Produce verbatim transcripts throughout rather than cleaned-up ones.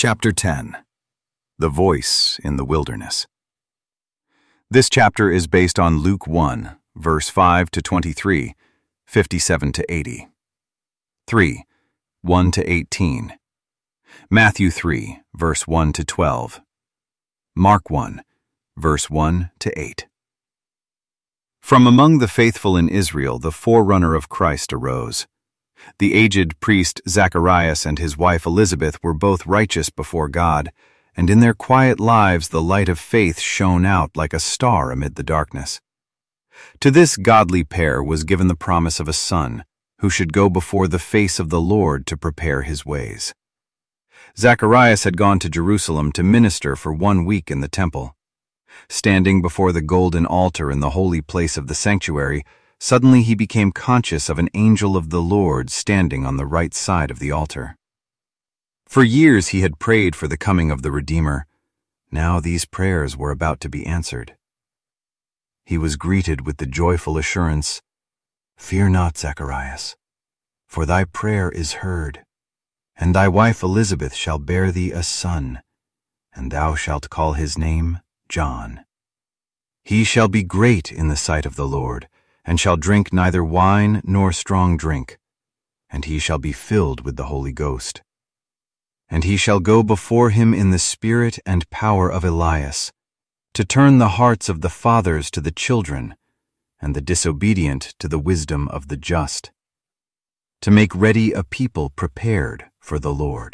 Chapter ten. The Voice in the Wilderness. This chapter is based on Luke one, verse five to twenty-three, fifty-seven to eighty. three, one to eighteen. Matthew three, verse one to twelve. Mark one, verse one to eight. From among the faithful in Israel, the forerunner of Christ arose. The aged priest Zacharias and his wife Elizabeth were both righteous before God, and in their quiet lives the light of faith shone out like a star amid the darkness. To this godly pair was given the promise of a son, who should go before the face of the Lord to prepare his ways. Zacharias had gone to Jerusalem to minister for one week in the temple. Standing before the golden altar in the holy place of the sanctuary, suddenly he became conscious of an angel of the Lord standing on the right side of the altar. For years he had prayed for the coming of the Redeemer. Now these prayers were about to be answered. He was greeted with the joyful assurance, "Fear not, Zacharias, for thy prayer is heard, and thy wife Elizabeth shall bear thee a son, and thou shalt call his name John. He shall be great in the sight of the Lord, and shall drink neither wine nor strong drink, and he shall be filled with the Holy Ghost. And he shall go before him in the spirit and power of Elias, to turn the hearts of the fathers to the children, and the disobedient to the wisdom of the just, to make ready a people prepared for the Lord."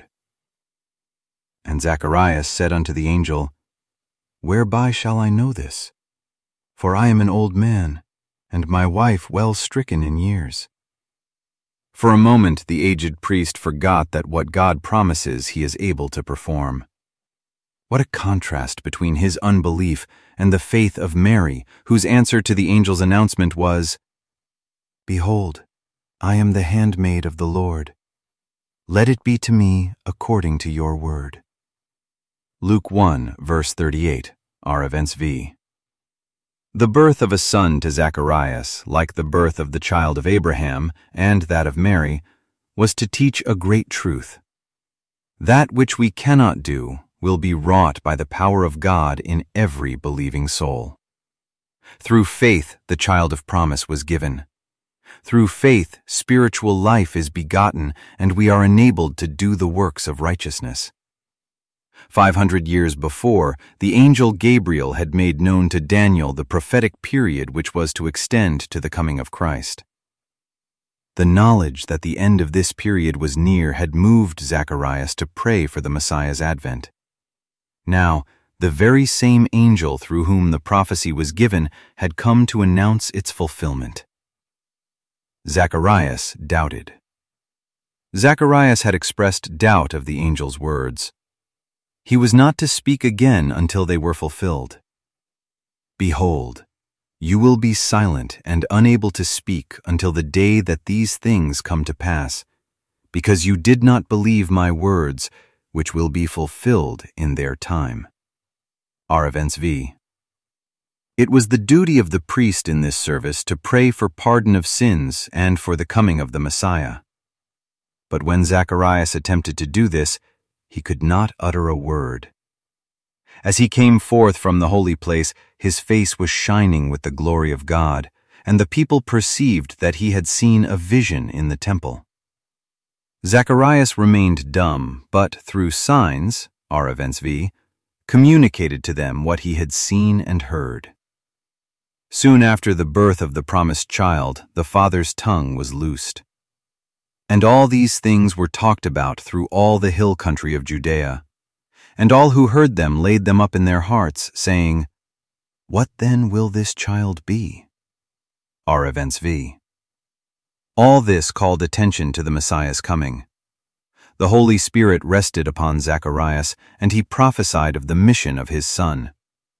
And Zacharias said unto the angel, "Whereby shall I know this? For I am an old man, and my wife well stricken in years." For a moment the aged priest forgot that what God promises he is able to perform. What a contrast between his unbelief and the faith of Mary, whose answer to the angel's announcement was, "Behold, I am the handmaid of the Lord. Let it be to me according to your word." Luke one, verse thirty-eight, R Events V. The birth of a son to Zacharias, like the birth of the child of Abraham and that of Mary, was to teach a great truth. That which we cannot do will be wrought by the power of God in every believing soul. Through faith the child of promise was given. Through faith spiritual life is begotten, and we are enabled to do the works of righteousness. Five hundred years before, the angel Gabriel had made known to Daniel the prophetic period which was to extend to the coming of Christ. The knowledge that the end of this period was near had moved Zacharias to pray for the Messiah's advent. Now, the very same angel through whom the prophecy was given had come to announce its fulfillment. Zacharias doubted. Zacharias had expressed doubt of the angel's words. He was not to speak again until they were fulfilled. "Behold, you will be silent and unable to speak until the day that these things come to pass, because you did not believe my words, which will be fulfilled in their time." R Events V. It was the duty of the priest in this service to pray for pardon of sins and for the coming of the Messiah. But when Zacharias attempted to do this, he could not utter a word. As he came forth from the holy place, his face was shining with the glory of God, and the people perceived that he had seen a vision in the temple. Zacharias remained dumb, but through signs, R Events V, communicated to them what he had seen and heard. Soon after the birth of the promised child, the father's tongue was loosed. And all these things were talked about through all the hill country of Judea. And all who heard them laid them up in their hearts, saying, "What then will this child be?" R Events V. All this called attention to the Messiah's coming. The Holy Spirit rested upon Zacharias, and he prophesied of the mission of his son.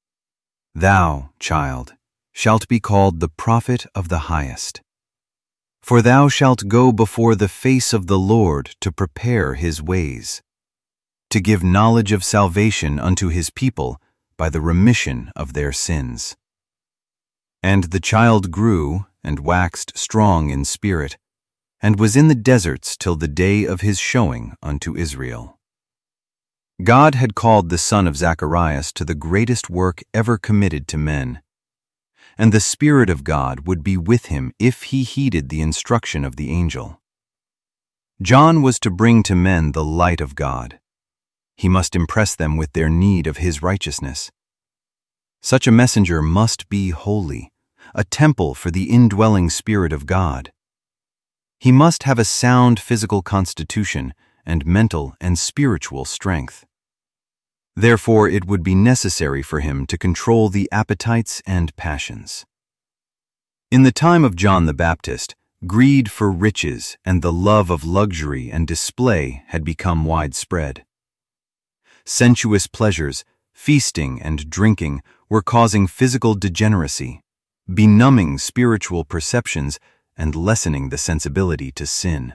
"Thou, child, shalt be called the prophet of the highest. For thou shalt go before the face of the Lord to prepare his ways, to give knowledge of salvation unto his people by the remission of their sins." And the child grew and waxed strong in spirit, and was in the deserts till the day of his showing unto Israel. God had called the son of Zacharias to the greatest work ever committed to men, and the Spirit of God would be with him if he heeded the instruction of the angel. John was to bring to men the light of God. He must impress them with their need of his righteousness. Such a messenger must be holy, a temple for the indwelling Spirit of God. He must have a sound physical constitution and mental and spiritual strength. Therefore, it would be necessary for him to control the appetites and passions. In the time of John the Baptist, greed for riches and the love of luxury and display had become widespread. Sensuous pleasures, feasting and drinking were causing physical degeneracy, benumbing spiritual perceptions and lessening the sensibility to sin.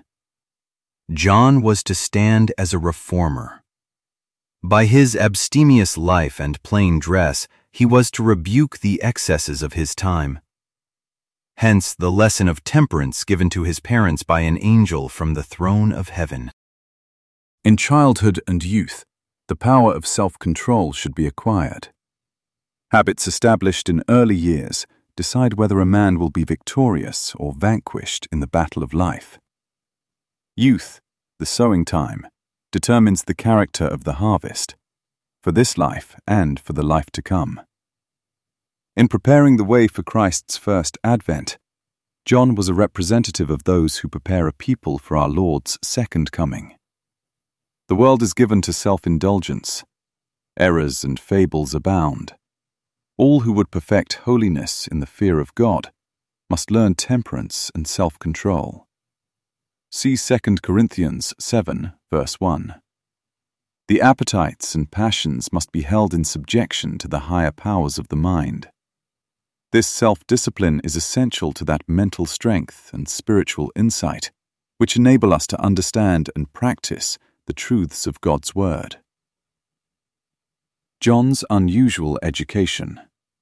John was to stand as a reformer. By his abstemious life and plain dress, he was to rebuke the excesses of his time. Hence the lesson of temperance given to his parents by an angel from the throne of heaven. In childhood and youth, the power of self-control should be acquired. Habits established in early years decide whether a man will be victorious or vanquished in the battle of life. Youth, the sowing time, determines the character of the harvest, for this life and for the life to come. In preparing the way for Christ's first advent, John was a representative of those who prepare a people for our Lord's second coming. The world is given to self-indulgence. Errors and fables abound. All who would perfect holiness in the fear of God must learn temperance and self-control. See Second Corinthians seven, verse one. The appetites and passions must be held in subjection to the higher powers of the mind. This self-discipline is essential to that mental strength and spiritual insight which enable us to understand and practice the truths of God's Word. John's unusual education.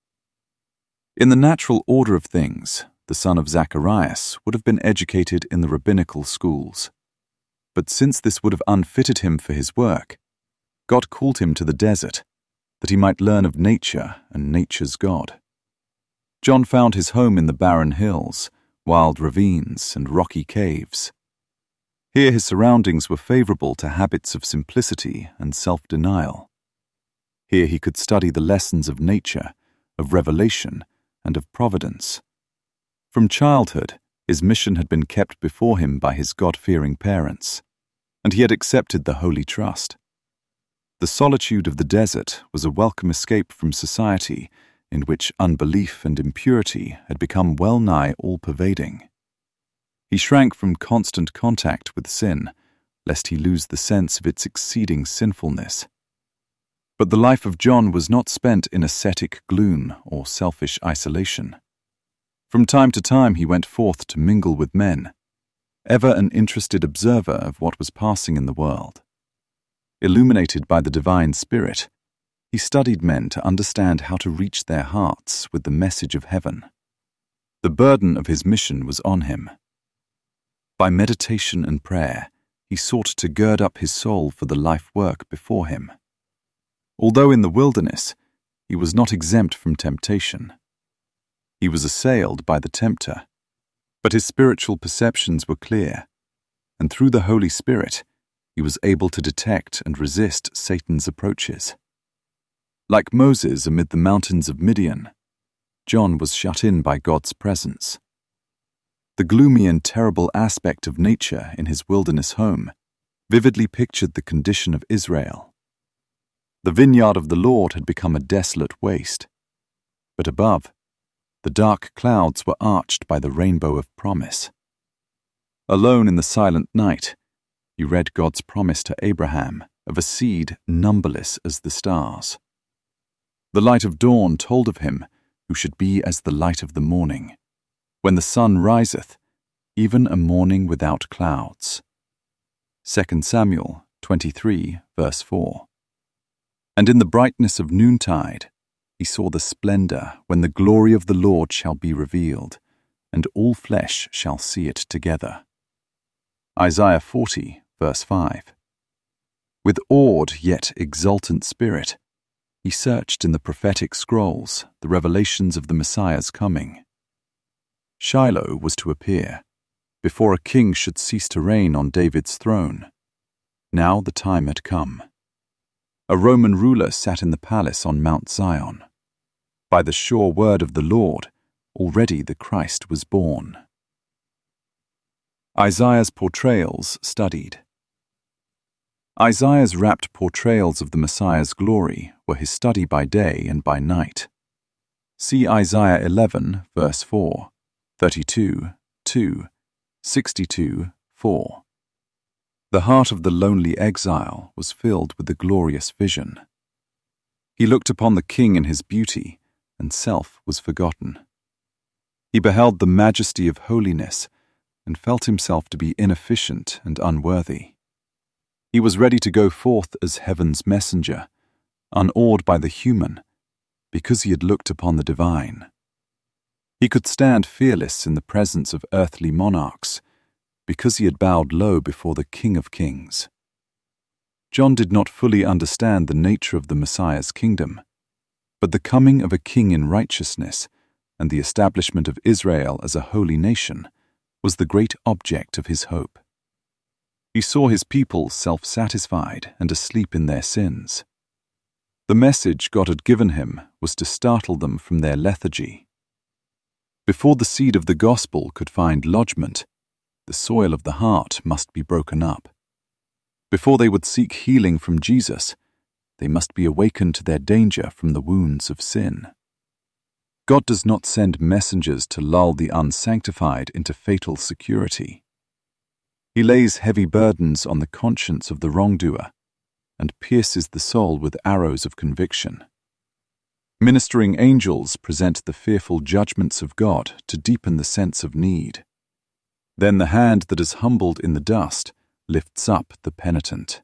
In the natural order of things, the son of Zacharias would have been educated in the rabbinical schools. But since this would have unfitted him for his work, God called him to the desert, that he might learn of nature and nature's God. John found his home in the barren hills, wild ravines, and rocky caves. Here his surroundings were favorable to habits of simplicity and self-denial. Here he could study the lessons of nature, of revelation, and of providence. From childhood, his mission had been kept before him by his God-fearing parents, and he had accepted the holy trust. The solitude of the desert was a welcome escape from society in which unbelief and impurity had become well-nigh all-pervading. He shrank from constant contact with sin, lest he lose the sense of its exceeding sinfulness. But the life of John was not spent in ascetic gloom or selfish isolation. From time to time he went forth to mingle with men, ever an interested observer of what was passing in the world. Illuminated by the divine Spirit, he studied men to understand how to reach their hearts with the message of heaven. The burden of his mission was on him. By meditation and prayer, he sought to gird up his soul for the life work before him. Although in the wilderness, he was not exempt from temptation. He was assailed by the tempter, but his spiritual perceptions were clear, and through the Holy Spirit, he was able to detect and resist Satan's approaches. Like Moses amid the mountains of Midian, John was shut in by God's presence. The gloomy and terrible aspect of nature in his wilderness home vividly pictured the condition of Israel. The vineyard of the Lord had become a desolate waste, but above, the dark clouds were arched by the rainbow of promise. Alone in the silent night, you read God's promise to Abraham of a seed numberless as the stars. The light of dawn told of him who should be as the light of the morning, when the sun riseth, even a morning without clouds. Second Samuel twenty-three, verse four. And in the brightness of noontide, he saw the splendor when the glory of the Lord shall be revealed, and all flesh shall see it together. Isaiah forty, verse five. With awed yet exultant spirit, he searched in the prophetic scrolls the revelations of the Messiah's coming. Shiloh was to appear, before a king should cease to reign on David's throne. Now the time had come. A Roman ruler sat in the palace on Mount Zion. By the sure word of the Lord, already the Christ was born. Isaiah's portrayals studied. Isaiah's rapt portrayals of the Messiah's glory were his study by day and by night. See Isaiah eleven, verse four, thirty-two, two, sixty-two, four. The heart of the lonely exile was filled with the glorious vision. He looked upon the king in his beauty, and self was forgotten. He beheld the majesty of holiness, and felt himself to be inefficient and unworthy. He was ready to go forth as heaven's messenger, unawed by the human, because he had looked upon the divine. He could stand fearless in the presence of earthly monarchs, because he had bowed low before the King of Kings. John did not fully understand the nature of the Messiah's kingdom, but the coming of a king in righteousness and the establishment of Israel as a holy nation was the great object of his hope. He saw his people self-satisfied and asleep in their sins. The message God had given him was to startle them from their lethargy. Before the seed of the gospel could find lodgment, the soil of the heart must be broken up. Before they would seek healing from Jesus, they must be awakened to their danger from the wounds of sin. God does not send messengers to lull the unsanctified into fatal security. He lays heavy burdens on the conscience of the wrongdoer and pierces the soul with arrows of conviction. Ministering angels present the fearful judgments of God to deepen the sense of need. Then the hand that is humbled in the dust lifts up the penitent.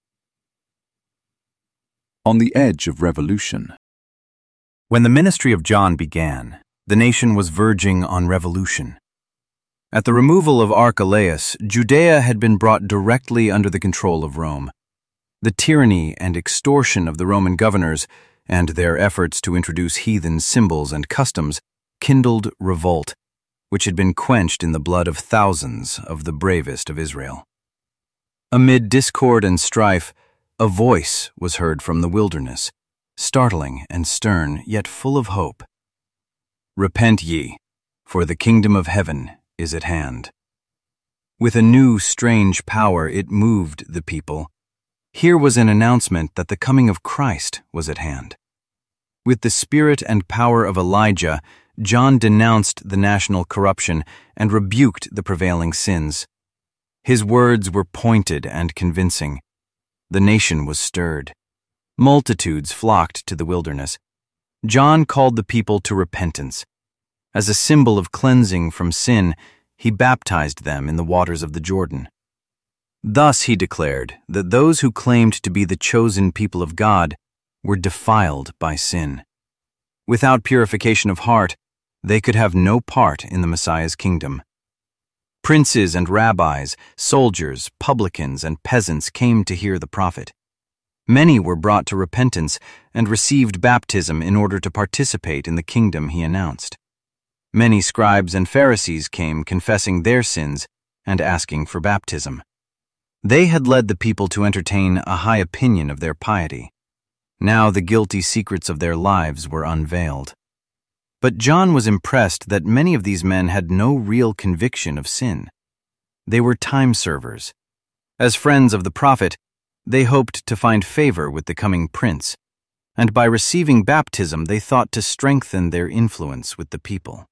On the edge of revolution. When the ministry of John began, the nation was verging on revolution. At the removal of Archelaus, Judea had been brought directly under the control of Rome. The tyranny and extortion of the Roman governors and their efforts to introduce heathen symbols and customs kindled revolt, which had been quenched in the blood of thousands of the bravest of Israel. Amid discord and strife, a voice was heard from the wilderness, startling and stern, yet full of hope. Repent ye, for the kingdom of heaven is at hand. With a new, strange power it moved the people. Here was an announcement that the coming of Christ was at hand. With the spirit and power of Elijah, John denounced the national corruption and rebuked the prevailing sins. His words were pointed and convincing. The nation was stirred. Multitudes flocked to the wilderness. John called the people to repentance. As a symbol of cleansing from sin, he baptized them in the waters of the Jordan. Thus he declared that those who claimed to be the chosen people of God were defiled by sin. Without purification of heart, they could have no part in the Messiah's kingdom. Princes and rabbis, soldiers, publicans, and peasants came to hear the prophet. Many were brought to repentance and received baptism in order to participate in the kingdom he announced. Many scribes and Pharisees came confessing their sins and asking for baptism. They had led the people to entertain a high opinion of their piety. Now the guilty secrets of their lives were unveiled. But John was impressed that many of these men had no real conviction of sin. They were time servers. As friends of the prophet, they hoped to find favor with the coming prince, and by receiving baptism they thought to strengthen their influence with the people.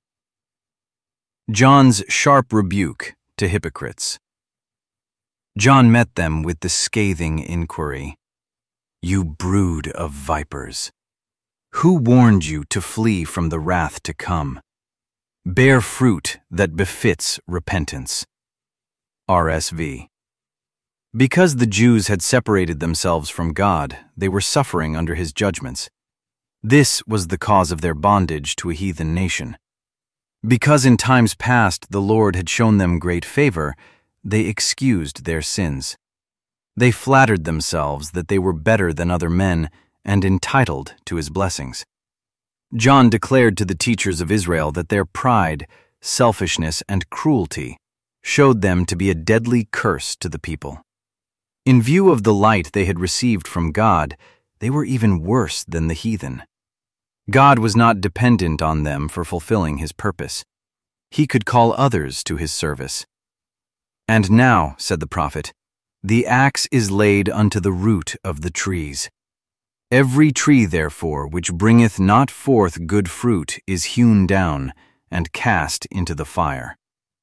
John's sharp rebuke to hypocrites. John met them with the scathing inquiry, "You brood of vipers! Who warned you to flee from the wrath to come? Bear fruit that befits repentance." R S V. Because the Jews had separated themselves from God, they were suffering under his judgments. This was the cause of their bondage to a heathen nation. Because in times past the Lord had shown them great favor, they excused their sins. They flattered themselves that they were better than other men and entitled to his blessings. John declared to the teachers of Israel that their pride, selfishness, and cruelty showed them to be a deadly curse to the people. In view of the light they had received from God, they were even worse than the heathen. God was not dependent on them for fulfilling his purpose. He could call others to his service. "And now," said the prophet, "the axe is laid unto the root of the trees. Every tree, therefore, which bringeth not forth good fruit is hewn down and cast into the fire."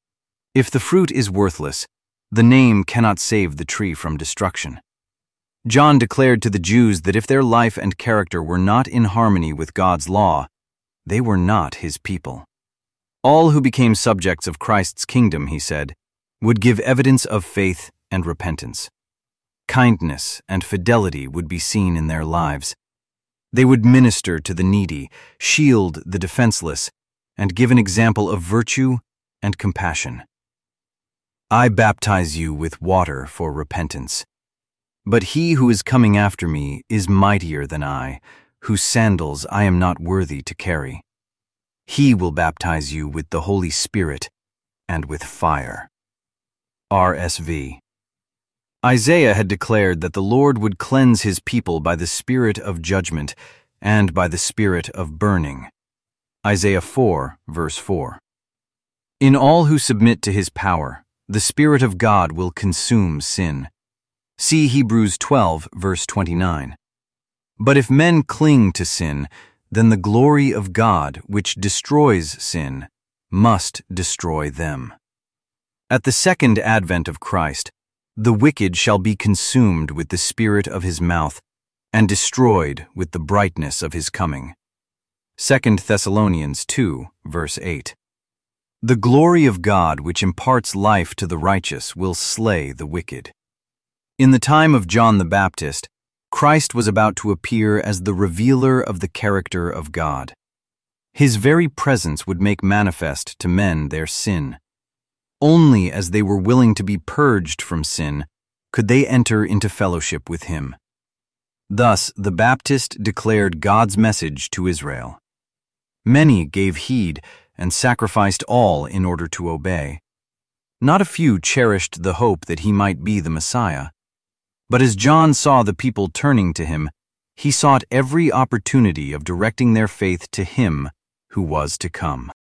If the fruit is worthless, the name cannot save the tree from destruction. John declared to the Jews that if their life and character were not in harmony with God's law, they were not his people. All who became subjects of Christ's kingdom, he said, would give evidence of faith and repentance. Kindness and fidelity would be seen in their lives. They would minister to the needy, shield the defenseless, and give an example of virtue and compassion. "I baptize you with water for repentance. But he who is coming after me is mightier than I, whose sandals I am not worthy to carry. He will baptize you with the Holy Spirit and with fire." R S V. Isaiah had declared that the Lord would cleanse his people by the spirit of judgment and by the spirit of burning. Isaiah four, verse four. In all who submit to his power, the Spirit of God will consume sin. See Hebrews twelve, verse twenty-nine. But if men cling to sin, then the glory of God, which destroys sin, must destroy them. At the second advent of Christ, the wicked shall be consumed with the spirit of his mouth and destroyed with the brightness of his coming. Second Thessalonians two, verse eight. The glory of God, which imparts life to the righteous, will slay the wicked. In the time of John the Baptist, Christ was about to appear as the revealer of the character of God. His very presence would make manifest to men their sin. Only as they were willing to be purged from sin could they enter into fellowship with him. Thus, the Baptist declared God's message to Israel. Many gave heed and sacrificed all in order to obey. Not a few cherished the hope that he might be the Messiah. But as John saw the people turning to him, he sought every opportunity of directing their faith to him who was to come.